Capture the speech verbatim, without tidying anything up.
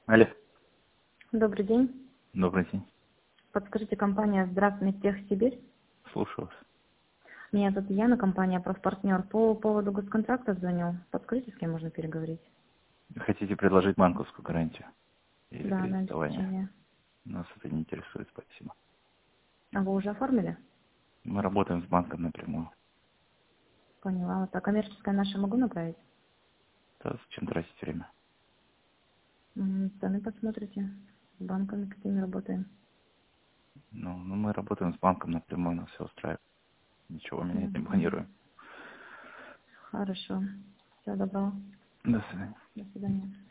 Алло. Добрый день. Добрый день. Подскажите, компания «Здравствуйте, Сибирь». Слушаю вас. Меня зовут Яна, компания «Профпартнер». По поводу госконтракта звоню. Подскажите, с кем можно переговорить? Хотите предложить банковскую гарантию или Да, на кредитование? обеспечение. Нас это не интересует, спасибо. А вы уже оформили? Мы работаем с банком напрямую. Поняла. Вот, а коммерческое наше могу направить? Да, зачем тратить время? М, Сами посмотрите. С банками какими работаем. Ну, ну, мы работаем с банком напрямую, нас все устраивает. Ничего менять не Мгм. планируем. Хорошо. Всего доброго. До свидания. До свидания.